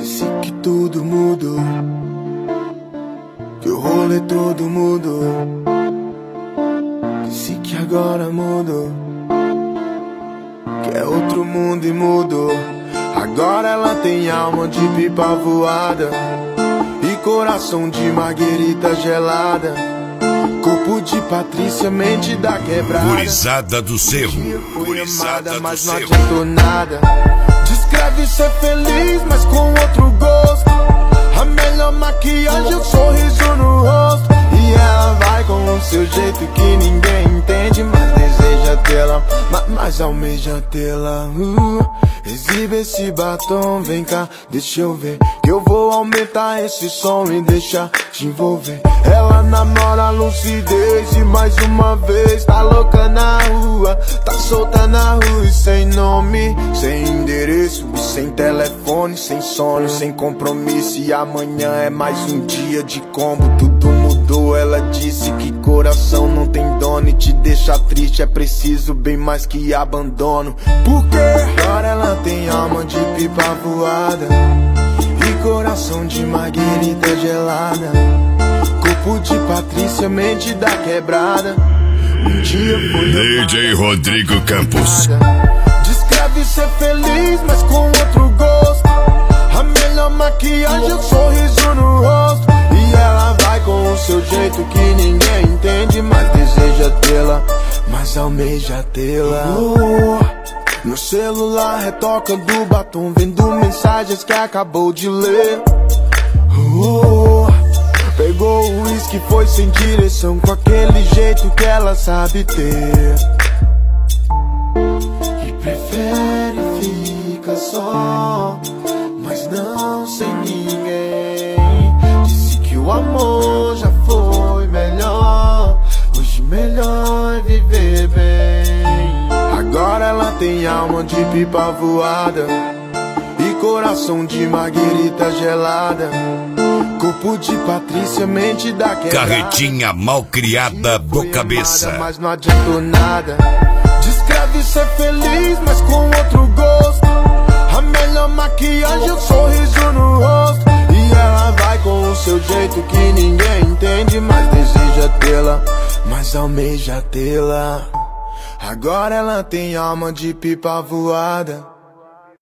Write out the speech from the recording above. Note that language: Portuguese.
Disse que tudo mudou, que o rolê todo mudou. Disse que agora mudou, que é outro mundo e mudou. Agora ela tem alma de pipa voada e coração de marguerita gelada, corpo de Patrícia, mente da quebrada. Gurizada do Cerro, Gurizada, mas não adiantou nada. Descreve ser feliz, mas com outro gosto. A melhor maquiagem, o sorriso no rosto. E ela vai com o seu jeito que ninguém entende, mas deseja tê-la, mas almeja tê-la. Exibe esse batom, vem cá, deixa eu ver, que eu vou aumentar esse som e deixar te envolver. Ela namora a lucidez e mais uma vez tá louca na rua, tá solta na rua e sem nome, sem endereço, sem telefone, sem sono, sem compromisso. E amanhã é mais um dia de combo, tudo mudou. Ela disse que coração não tem dono e te deixa triste é preciso bem mais que abandono. Porque agora ela tem alma de pipa voada e coração de marguerita gelada, corpo de Patrícia, mente da quebrada. Um dia foi DJ Rodrigo Campos. Descreve ser feliz, mas com outro gosto. A melhor maquiagem, o sorriso no rosto. E ela vai com o seu jeito que ninguém entende, mas deseja tê-la, mas almeja tê-la. No celular retoca do batom, vendo mensagens que acabou de ler. Pegou o uísque, foi sem direção, com aquele jeito que ela sabe ter. E prefere ficar só, mas não sem ninguém. Disse que o amor já foi melhor, hoje melhor é viver bem. Agora ela tem alma de pipa voada e coração de marguerita gelada, corpo de Patrícia, mente da quebrada. Carretinha mal criada do cabeça. Mas não adiantou nada. Descreve ser feliz, mas com outro gosto. A melhor maquiagem, o sorriso no rosto. E ela vai com o seu jeito que ninguém entende, mas deseja tê-la, mas almeja tê-la. Agora ela tem alma de pipa voada